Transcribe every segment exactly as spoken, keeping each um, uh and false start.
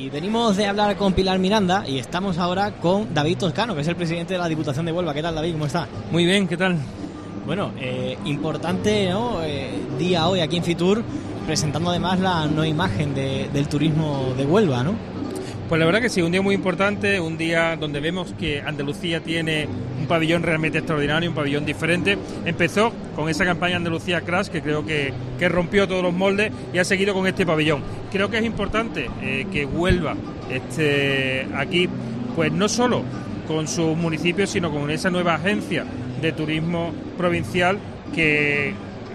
Y venimos de hablar con Pilar Miranda y estamos ahora con David Toscano, que es el presidente de la Diputación de Huelva. ¿Qué tal, David? ¿Cómo está? Muy bien, ¿qué tal? Bueno, eh, importante, ¿no? Eh, día hoy aquí en Fitur, presentando además la nueva imagen de, del turismo de Huelva, ¿no? Pues la verdad que sí, un día muy importante, un día donde vemos que Andalucía tiene un pabellón realmente extraordinario, un pabellón diferente. Empezó con esa campaña Andalucía Crash, que creo que, que rompió todos los moldes, y ha seguido con este pabellón. Creo que es importante eh, que Huelva esté aquí, pues no solo con sus municipios, sino con esa nueva agencia de turismo provincial que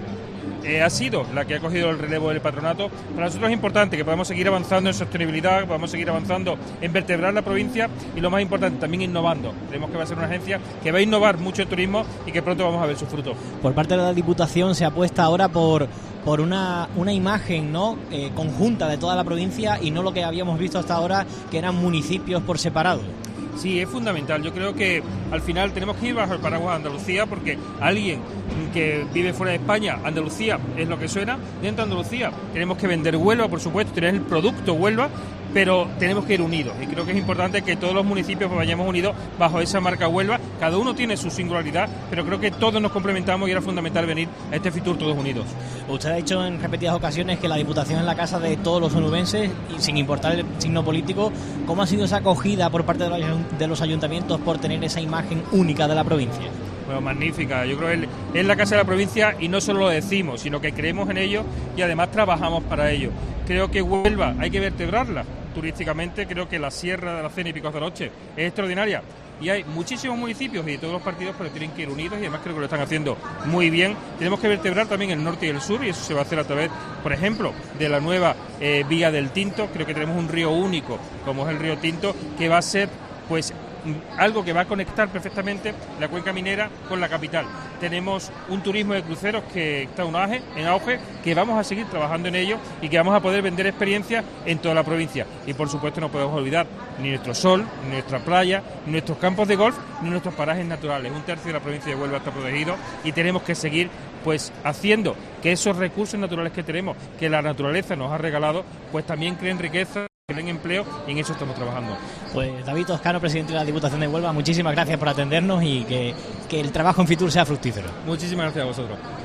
Eh, ha sido la que ha cogido el relevo del patronato. Para nosotros es importante que podamos seguir avanzando en sostenibilidad, que podamos seguir avanzando en vertebrar la provincia y, lo más importante, también innovando. Creemos que va a ser una agencia que va a innovar mucho el turismo y que pronto vamos a ver sus frutos. Por parte de la Diputación se apuesta ahora por, por una, una imagen, ¿no? eh, conjunta de toda la provincia y no lo que habíamos visto hasta ahora, que eran municipios por separado. Sí, es fundamental. Yo creo que al final tenemos que ir bajo el paraguas de Andalucía, porque alguien que vive fuera de España, Andalucía es lo que suena. Dentro de Andalucía tenemos que vender Huelva, por supuesto, tener el producto Huelva, pero tenemos que ir unidos. Y creo que es importante que todos los municipios vayamos unidos bajo esa marca Huelva. Cada uno tiene su singularidad, pero creo que todos nos complementamos y era fundamental venir a este Fitur todos unidos. Usted ha dicho en repetidas ocasiones que la Diputación es la casa de todos los onubenses y sin importar el signo político. ¿Cómo ha sido esa acogida por parte de los ayuntamientos por tener esa imagen única de la provincia? Bueno, magnífica. Yo creo que es la casa de la provincia y no solo lo decimos, sino que creemos en ello y además trabajamos para ello. Creo que Huelva hay que vertebrarla turísticamente. Creo que la Sierra de la Cena y Picos de la Noche es extraordinaria y hay muchísimos municipios y todos los partidos, pero tienen que ir unidos y además creo que lo están haciendo muy bien. Tenemos que vertebrar también el norte y el sur y eso se va a hacer a través, por ejemplo, de la nueva eh, vía del Tinto. Creo que tenemos un río único como es el río Tinto, que va a ser pues algo que va a conectar perfectamente la cuenca minera con la capital. Tenemos un turismo de cruceros que está en auge, en auge, que vamos a seguir trabajando en ello y que vamos a poder vender experiencias en toda la provincia. Y por supuesto no podemos olvidar ni nuestro sol, ni nuestra playa, ni nuestros campos de golf, ni nuestros parajes naturales. Un tercio de la provincia de Huelva está protegido y tenemos que seguir pues haciendo que esos recursos naturales que tenemos, que la naturaleza nos ha regalado, pues también creen riqueza, en empleo, y en eso estamos trabajando. Pues David Toscano, presidente de la Diputación de Huelva, muchísimas gracias por atendernos y que, que el trabajo en Fitur sea fructífero. Muchísimas gracias a vosotros.